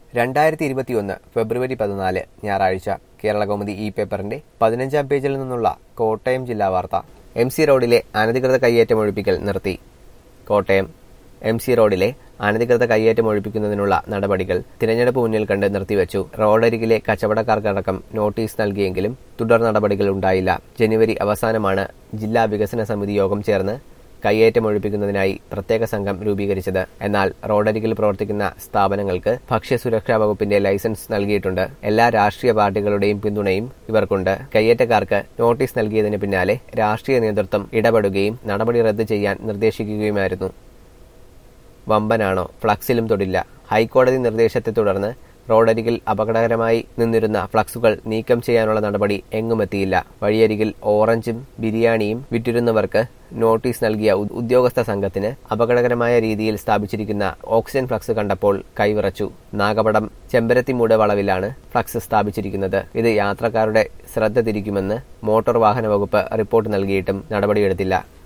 2021 ഫെബ്രുവരി 14 ഞായറാഴ്ച കേരളകൗമുദി ഈ പേപ്പറിന്റെ 15-ാം പേജിൽ നിന്നുള്ള കോട്ടയം ജില്ലാ വാർത്ത. MC റോഡിലെ അനധികൃത കയ്യേറ്റം ഒഴിപ്പിക്കൽ നിർത്തി. കോട്ടയം MC റോഡിലെ അനധികൃത കയ്യേറ്റം ഒഴിപ്പിക്കുന്നതിനുള്ള നടപടികൾ തിരഞ്ഞെടുപ്പ് മുന്നിൽ കണ്ട് നിർത്തിവച്ചു. റോഡരികിലെ കച്ചവടക്കാർക്കടക്കം നോട്ടീസ് നൽകിയെങ്കിലും തുടർ നടപടികൾ ഉണ്ടായില്ല. ജനുവരി അവസാനമാണ് ജില്ലാ വികസന സമിതി യോഗം ചേർന്ന് കയ്യേറ്റം ഒഴിപ്പിക്കുന്നതിനായി പ്രത്യേക സംഘം രൂപീകരിച്ചത്. എന്നാൽ റോഡരികിൽ പ്രവർത്തിക്കുന്ന സ്ഥാപനങ്ങൾക്ക് ഭക്ഷ്യസുരക്ഷാ വകുപ്പിന്റെ ലൈസൻസ് നൽകിയിട്ടുണ്ട്. എല്ലാ രാഷ്ട്രീയ പാർട്ടികളുടെയും പിന്തുണയും ഇവർക്കുണ്ട്. കയ്യേറ്റക്കാർക്ക് നോട്ടീസ് നൽകിയതിന് പിന്നാലെ രാഷ്ട്രീയ നേതൃത്വം ഇടപെടുകയും നടപടി റദ്ദ് ചെയ്യാൻ നിർദ്ദേശിക്കുകയുമായിരുന്നു. വമ്പനാണോ? ഫ്ലക്സിലും തൊടില്ല. ഹൈക്കോടതി നിർദ്ദേശത്തെ തുടർന്ന് റോഡരികിൽ അപകടകരമായി നിന്നിരുന്ന ഫ്ലക്സുകൾ നീക്കം ചെയ്യാനുള്ള നടപടി എങ്ങുമെത്തിയില്ല. വഴിയരികിൽ ഓറഞ്ചും ബിരിയാണിയും വിറ്റിരുന്നവർക്ക് നോട്ടീസ് നൽകിയ ഉദ്യോഗസ്ഥ സംഘത്തിന് അപകടകരമായ രീതിയിൽ സ്ഥാപിച്ചിരിക്കുന്ന ഓക്സിജൻ ഫ്ലക്സ് കണ്ടപ്പോൾ കൈവിറച്ചു. നാഗപടം ചെമ്പരത്തിമൂട് വളവിലാണ് ഫ്ലക്സ് സ്ഥാപിച്ചിരിക്കുന്നത്. ഇത് യാത്രക്കാരുടെ ശ്രദ്ധ തിരിക്കുമെന്ന് മോട്ടോർ വാഹന വകുപ്പ് റിപ്പോർട്ട് നൽകിയിട്ടും നടപടിയെടുത്തില്ല.